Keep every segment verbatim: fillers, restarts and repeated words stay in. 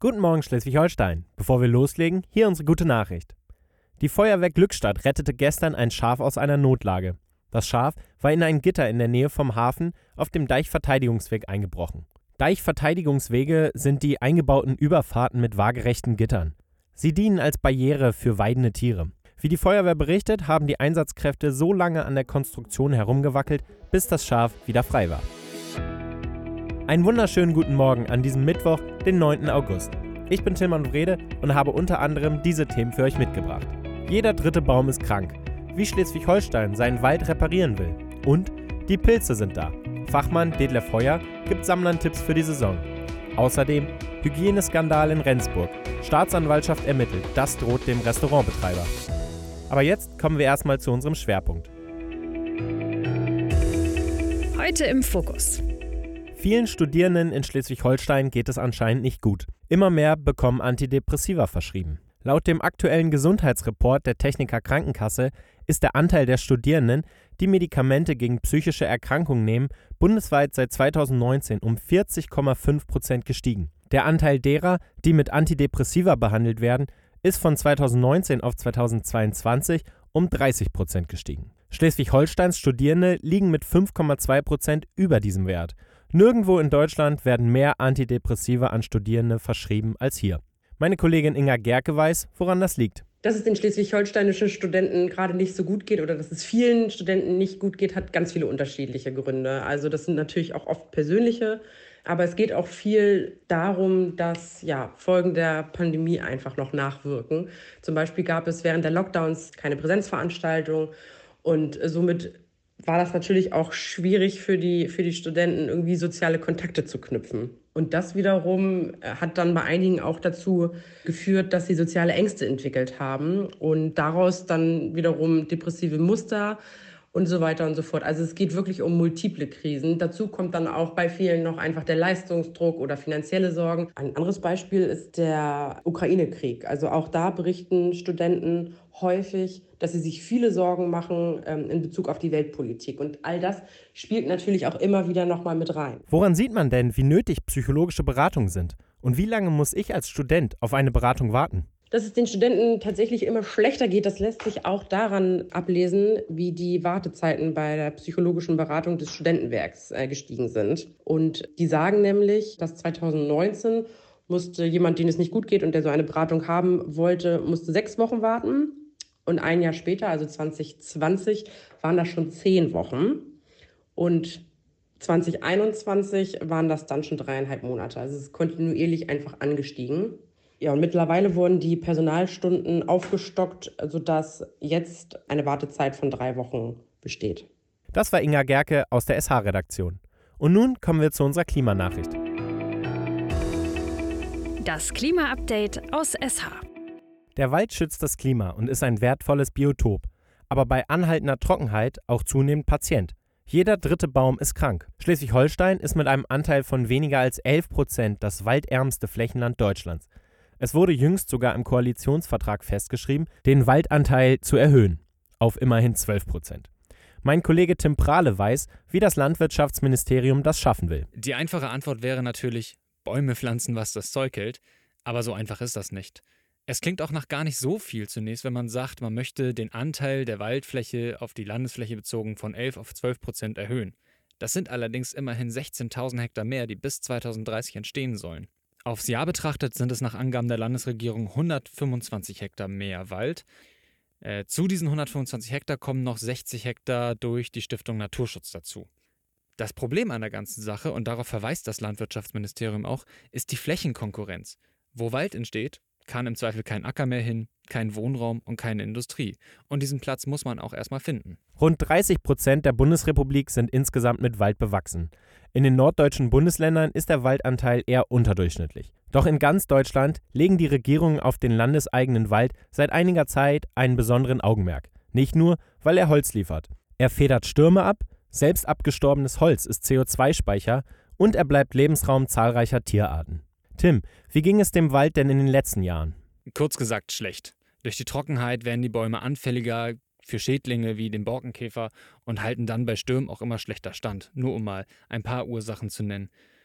Guten Morgen Schleswig-Holstein. Bevor wir loslegen, hier unsere gute Nachricht. Die Feuerwehr Glückstadt rettete gestern ein Schaf aus einer Notlage. Das Schaf war in ein Gitter in der Nähe vom Hafen auf dem Deichverteidigungsweg eingebrochen. Deichverteidigungswege sind die eingebauten Überfahrten mit waagerechten Gittern. Sie dienen als Barriere für weidende Tiere. Wie die Feuerwehr berichtet, haben die Einsatzkräfte so lange an der Konstruktion herumgewackelt, bis das Schaf wieder frei war. Einen wunderschönen guten Morgen an diesem Mittwoch, den neunten August. Ich bin Tilman Wrede und habe unter anderem diese Themen für euch mitgebracht. Jeder dritte Baum ist krank. Wie Schleswig-Holstein seinen Wald reparieren will. Und die Pilze sind da. Fachmann Detlef Heuer gibt Sammlern Tipps für die Saison. Außerdem Hygieneskandal in Rendsburg. Staatsanwaltschaft ermittelt, das droht dem Restaurantbetreiber. Aber jetzt kommen wir erstmal zu unserem Schwerpunkt. Heute im Fokus. Vielen Studierenden in Schleswig-Holstein geht es anscheinend nicht gut. Immer mehr bekommen Antidepressiva verschrieben. Laut dem aktuellen Gesundheitsreport der Techniker Krankenkasse ist der Anteil der Studierenden, die Medikamente gegen psychische Erkrankungen nehmen, bundesweit seit zweitausendneunzehn um vierzig Komma fünf Prozent gestiegen. Der Anteil derer, die mit Antidepressiva behandelt werden, ist von zweitausendneunzehn auf zweitausendzweiundzwanzig um dreißig Prozent gestiegen. Schleswig-Holsteins Studierende liegen mit fünf Komma zwei Prozent über diesem Wert. Nirgendwo in Deutschland werden mehr Antidepressiva an Studierende verschrieben als hier. Meine Kollegin Inga Gerke weiß, woran das liegt. Dass es den schleswig-holsteinischen Studenten gerade nicht so gut geht oder dass es vielen Studenten nicht gut geht, hat ganz viele unterschiedliche Gründe. Also das sind natürlich auch oft persönliche, aber es geht auch viel darum, dass ja, Folgen der Pandemie einfach noch nachwirken. Zum Beispiel gab es während der Lockdowns keine Präsenzveranstaltung und somit war das natürlich auch schwierig für die, für die Studenten, irgendwie soziale Kontakte zu knüpfen. Und das wiederum hat dann bei einigen auch dazu geführt, dass sie soziale Ängste entwickelt haben und daraus dann wiederum depressive Muster und so weiter und so fort. Also es geht wirklich um multiple Krisen. Dazu kommt dann auch bei vielen noch einfach der Leistungsdruck oder finanzielle Sorgen. Ein anderes Beispiel ist der Ukraine-Krieg. Also auch da berichten Studenten häufig, dass sie sich viele Sorgen machen ähm, in Bezug auf die Weltpolitik. Und all das spielt natürlich auch immer wieder nochmal mit rein. Woran sieht man denn, wie nötig psychologische Beratungen sind? Und wie lange muss ich als Student auf eine Beratung warten? Dass es den Studenten tatsächlich immer schlechter geht, das lässt sich auch daran ablesen, wie die Wartezeiten bei der psychologischen Beratung des Studentenwerks äh, gestiegen sind. Und die sagen nämlich, dass zweitausendneunzehn musste jemand, dem es nicht gut geht und der so eine Beratung haben wollte, musste sechs Wochen warten. Und ein Jahr später, also zwanzig zwanzig, waren das schon zehn Wochen. Und zwanzig einundzwanzig waren das dann schon dreieinhalb Monate. Also es ist kontinuierlich einfach angestiegen. Ja, und mittlerweile wurden die Personalstunden aufgestockt, sodass jetzt eine Wartezeit von drei Wochen besteht. Das war Inga Gerke aus der S H-Redaktion. Und nun kommen wir zu unserer Klimanachricht. Das Klima-Update aus S H. Der Wald schützt das Klima und ist ein wertvolles Biotop, aber bei anhaltender Trockenheit auch zunehmend Patient. Jeder dritte Baum ist krank. Schleswig-Holstein ist mit einem Anteil von weniger als elf Prozent das waldärmste Flächenland Deutschlands. Es wurde jüngst sogar im Koalitionsvertrag festgeschrieben, den Waldanteil zu erhöhen, auf immerhin zwölf Prozent. Mein Kollege Tim Prahle weiß, wie das Landwirtschaftsministerium das schaffen will. Die einfache Antwort wäre natürlich, Bäume pflanzen, was das Zeug hält, aber so einfach ist das nicht. Es klingt auch nach gar nicht so viel zunächst, wenn man sagt, man möchte den Anteil der Waldfläche auf die Landesfläche bezogen von elf auf zwölf Prozent erhöhen. Das sind allerdings immerhin sechzehntausend Hektar mehr, die bis zweitausenddreißig entstehen sollen. Aufs Jahr betrachtet sind es nach Angaben der Landesregierung hundertfünfundzwanzig Hektar mehr Wald. Äh, zu diesen hundertfünfundzwanzig Hektar kommen noch sechzig Hektar durch die Stiftung Naturschutz dazu. Das Problem an der ganzen Sache, und darauf verweist das Landwirtschaftsministerium auch, ist die Flächenkonkurrenz. Wo Wald entsteht, kann im Zweifel kein Acker mehr hin, kein Wohnraum und keine Industrie. Und diesen Platz muss man auch erstmal finden. Rund dreißig Prozent der Bundesrepublik sind insgesamt mit Wald bewachsen. In den norddeutschen Bundesländern ist der Waldanteil eher unterdurchschnittlich. Doch in ganz Deutschland legen die Regierungen auf den landeseigenen Wald seit einiger Zeit einen besonderen Augenmerk. Nicht nur, weil er Holz liefert. Er federt Stürme ab, selbst abgestorbenes Holz ist C O zwei Speicher und er bleibt Lebensraum zahlreicher Tierarten. Tim, wie ging es dem Wald denn in den letzten Jahren? Kurz gesagt schlecht. Durch die Trockenheit werden die Bäume anfälliger für Schädlinge wie den Borkenkäfer und halten dann bei Stürmen auch immer schlechter stand, nur um mal ein paar Ursachen zu nennen.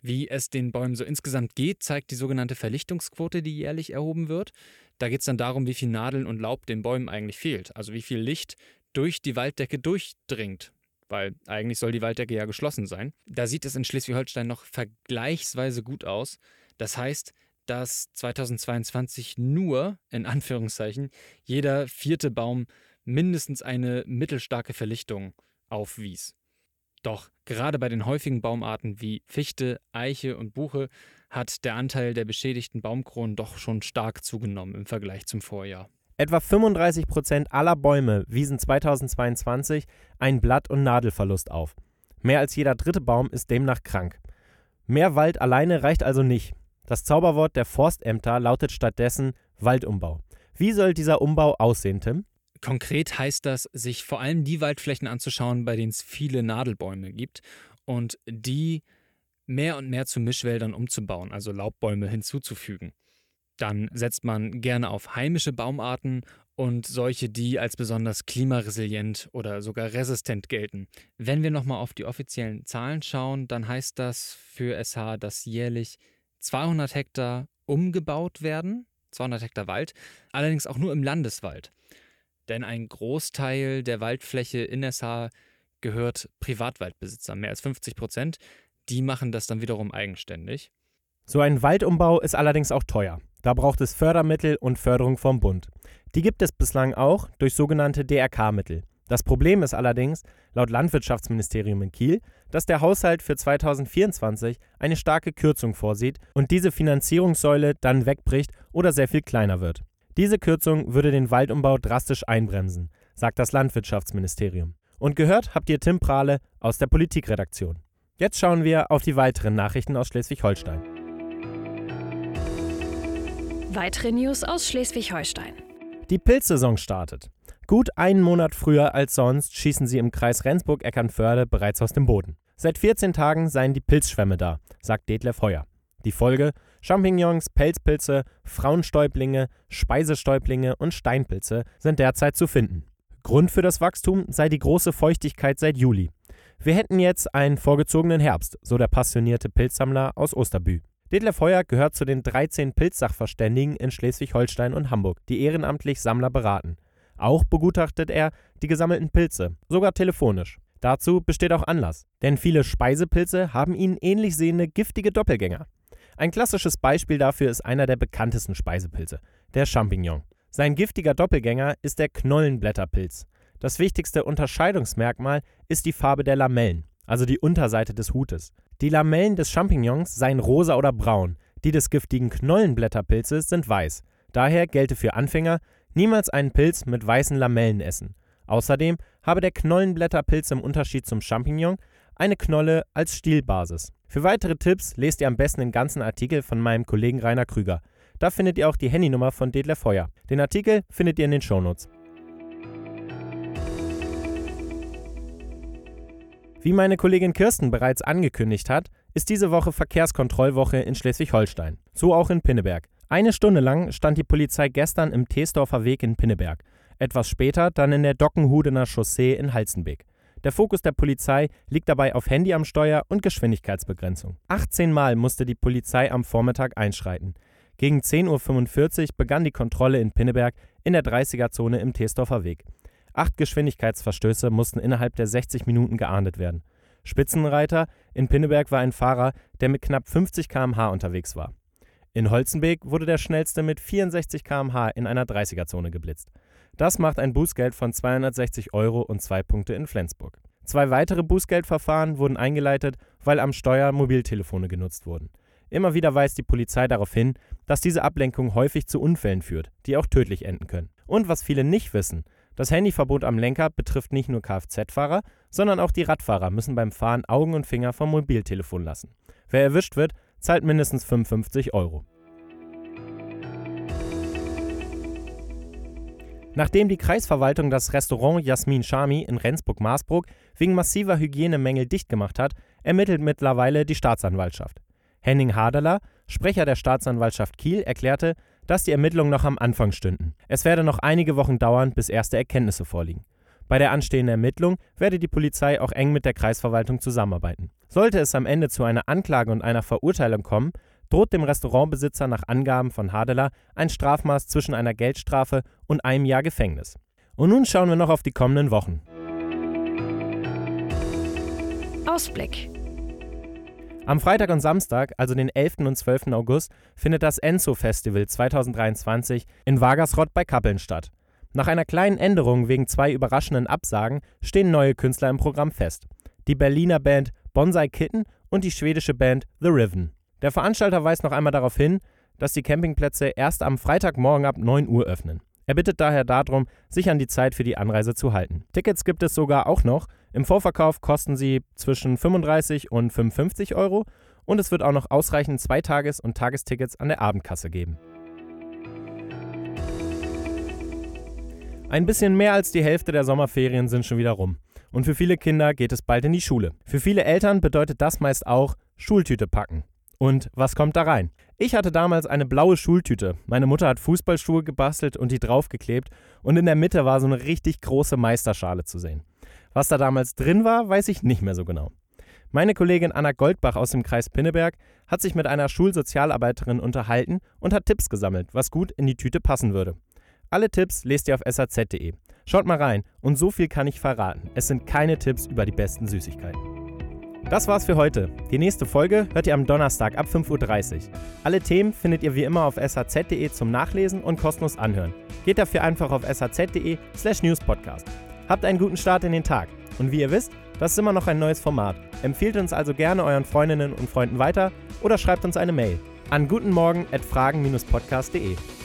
Wie es den Bäumen so insgesamt geht, zeigt die sogenannte Verlichtungsquote, die jährlich erhoben wird. Da geht es dann darum, wie viel Nadeln und Laub den Bäumen eigentlich fehlt, also wie viel Licht durch die Walddecke durchdringt, weil eigentlich soll die Walddecke ja geschlossen sein. Da sieht es in Schleswig-Holstein noch vergleichsweise gut aus. Das heißt, dass zweitausendzweiundzwanzig nur, in Anführungszeichen, jeder vierte Baum mindestens eine mittelstarke Verlichtung aufwies. Doch gerade bei den häufigen Baumarten wie Fichte, Eiche und Buche hat der Anteil der beschädigten Baumkronen doch schon stark zugenommen im Vergleich zum Vorjahr. Etwa fünfunddreißig Prozent aller Bäume wiesen zweitausendzweiundzwanzig einen Blatt- und Nadelverlust auf. Mehr als jeder dritte Baum ist demnach krank. Mehr Wald alleine reicht also nicht. Das Zauberwort der Forstämter lautet stattdessen Waldumbau. Wie soll dieser Umbau aussehen, Tim? Konkret heißt das, sich vor allem die Waldflächen anzuschauen, bei denen es viele Nadelbäume gibt und die mehr und mehr zu Mischwäldern umzubauen, also Laubbäume hinzuzufügen. Dann setzt man gerne auf heimische Baumarten und solche, die als besonders klimaresilient oder sogar resistent gelten. Wenn wir nochmal auf die offiziellen Zahlen schauen, dann heißt das für S H, dass jährlich zweihundert Hektar umgebaut werden, zweihundert Hektar Wald, allerdings auch nur im Landeswald. Denn ein Großteil der Waldfläche in S H gehört Privatwaldbesitzern, mehr als fünfzig Prozent. Die machen das dann wiederum eigenständig. So ein Waldumbau ist allerdings auch teuer. Da braucht es Fördermittel und Förderung vom Bund. Die gibt es bislang auch durch sogenannte D R K-Mittel. Das Problem ist allerdings, laut Landwirtschaftsministerium in Kiel, dass der Haushalt für zweitausendvierundzwanzig eine starke Kürzung vorsieht und diese Finanzierungssäule dann wegbricht oder sehr viel kleiner wird. Diese Kürzung würde den Waldumbau drastisch einbremsen, sagt das Landwirtschaftsministerium. Und gehört habt ihr Tim Prahle aus der Politikredaktion. Jetzt schauen wir auf die weiteren Nachrichten aus Schleswig-Holstein. Weitere News aus Schleswig-Holstein. Die Pilzsaison startet. Gut einen Monat früher als sonst schießen sie im Kreis Rendsburg-Eckernförde bereits aus dem Boden. Seit vierzehn Tagen seien die Pilzschwämme da, sagt Detlef Heuer. Die Folge: Champignons, Pelzpilze, Frauenstäublinge, Speisestäublinge und Steinpilze sind derzeit zu finden. Grund für das Wachstum sei die große Feuchtigkeit seit Juli. Wir hätten jetzt einen vorgezogenen Herbst, so der passionierte Pilzsammler aus Osterbü. Detlef Heuer gehört zu den dreizehn Pilzsachverständigen in Schleswig-Holstein und Hamburg, die ehrenamtlich Sammler beraten. Auch begutachtet er die gesammelten Pilze, sogar telefonisch. Dazu besteht auch Anlass, denn viele Speisepilze haben ihnen ähnlich sehende giftige Doppelgänger. Ein klassisches Beispiel dafür ist einer der bekanntesten Speisepilze, der Champignon. Sein giftiger Doppelgänger ist der Knollenblätterpilz. Das wichtigste Unterscheidungsmerkmal ist die Farbe der Lamellen, also die Unterseite des Hutes. Die Lamellen des Champignons seien rosa oder braun, die des giftigen Knollenblätterpilzes sind weiß. Daher gelte für Anfänger: niemals einen Pilz mit weißen Lamellen essen. Außerdem habe der Knollenblätterpilz im Unterschied zum Champignon eine Knolle als Stielbasis. Für weitere Tipps lest ihr am besten den ganzen Artikel von meinem Kollegen Rainer Krüger. Da findet ihr auch die Handynummer von Detlef Heuer. Den Artikel findet ihr in den Shownotes. Wie meine Kollegin Kirsten bereits angekündigt hat, ist diese Woche Verkehrskontrollwoche in Schleswig-Holstein. So auch in Pinneberg. Eine Stunde lang stand die Polizei gestern im Teesdorfer Weg in Pinneberg. Etwas später dann in der Dockenhudener Chaussee in Halstenbeek. Der Fokus der Polizei liegt dabei auf Handy am Steuer und Geschwindigkeitsbegrenzung. achtzehn Mal musste die Polizei am Vormittag einschreiten. Gegen zehn Uhr fünfundvierzig begann die Kontrolle in Pinneberg in der dreißiger-Zone im Teesdorfer Weg. Acht Geschwindigkeitsverstöße mussten innerhalb der sechzig Minuten geahndet werden. Spitzenreiter in Pinneberg war ein Fahrer, der mit knapp fünfzig Kilometer pro Stunde unterwegs war. In Holzenbeek wurde der schnellste mit vierundsechzig Kilometer pro Stunde in einer dreißiger-Zone geblitzt. Das macht ein Bußgeld von zweihundertsechzig Euro und zwei Punkte in Flensburg. Zwei weitere Bußgeldverfahren wurden eingeleitet, weil am Steuer Mobiltelefone genutzt wurden. Immer wieder weist die Polizei darauf hin, dass diese Ablenkung häufig zu Unfällen führt, die auch tödlich enden können. Und was viele nicht wissen: Das Handyverbot am Lenker betrifft nicht nur Kfz-Fahrer, sondern auch die Radfahrer müssen beim Fahren Augen und Finger vom Mobiltelefon lassen. Wer erwischt wird, zahlt mindestens fünfundfünfzig Euro. Nachdem die Kreisverwaltung das Restaurant Jasmin Shami in Rendsburg-Marsbruck wegen massiver Hygienemängel dicht gemacht hat, ermittelt mittlerweile die Staatsanwaltschaft. Henning Hadeler, Sprecher der Staatsanwaltschaft Kiel, erklärte, dass die Ermittlungen noch am Anfang stünden. Es werde noch einige Wochen dauern, bis erste Erkenntnisse vorliegen. Bei der anstehenden Ermittlung werde die Polizei auch eng mit der Kreisverwaltung zusammenarbeiten. Sollte es am Ende zu einer Anklage und einer Verurteilung kommen, droht dem Restaurantbesitzer nach Angaben von Hadeler ein Strafmaß zwischen einer Geldstrafe und einem Jahr Gefängnis. Und nun schauen wir noch auf die kommenden Wochen. Ausblick. Am Freitag und Samstag, also den elften und zwölften August, findet das Enzo-Festival zweitausenddreiundzwanzig in Wagersrott bei Kappeln statt. Nach einer kleinen Änderung wegen zwei überraschenden Absagen stehen neue Künstler im Programm fest. Die Berliner Band Bonsai Kitten und die schwedische Band The Riven. Der Veranstalter weist noch einmal darauf hin, dass die Campingplätze erst am Freitagmorgen ab neun Uhr öffnen. Er bittet daher darum, sich an die Zeit für die Anreise zu halten. Tickets gibt es sogar auch noch. Im Vorverkauf kosten sie zwischen fünfunddreißig und fünfundfünfzig Euro und es wird auch noch ausreichend Zweitages- und Tagestickets an der Abendkasse geben. Ein bisschen mehr als die Hälfte der Sommerferien sind schon wieder rum. Und für viele Kinder geht es bald in die Schule. Für viele Eltern bedeutet das meist auch Schultüte packen. Und was kommt da rein? Ich hatte damals eine blaue Schultüte. Meine Mutter hat Fußballschuhe gebastelt und die draufgeklebt und in der Mitte war so eine richtig große Meisterschale zu sehen. Was da damals drin war, weiß ich nicht mehr so genau. Meine Kollegin Anna Goldbach aus dem Kreis Pinneberg hat sich mit einer Schulsozialarbeiterin unterhalten und hat Tipps gesammelt, was gut in die Tüte passen würde. Alle Tipps lest ihr auf S A Z punkt de. Schaut mal rein und so viel kann ich verraten. Es sind keine Tipps über die besten Süßigkeiten. Das war's für heute. Die nächste Folge hört ihr am Donnerstag ab fünf Uhr dreißig. Alle Themen findet ihr wie immer auf S A Z punkt de zum Nachlesen und kostenlos anhören. Geht dafür einfach auf S A Z punkt de slash newspodcast. Habt einen guten Start in den Tag. Und wie ihr wisst, das ist immer noch ein neues Format. Empfehlt uns also gerne euren Freundinnen und Freunden weiter oder schreibt uns eine Mail an gutenmorgen at fragen dash podcast punkt de.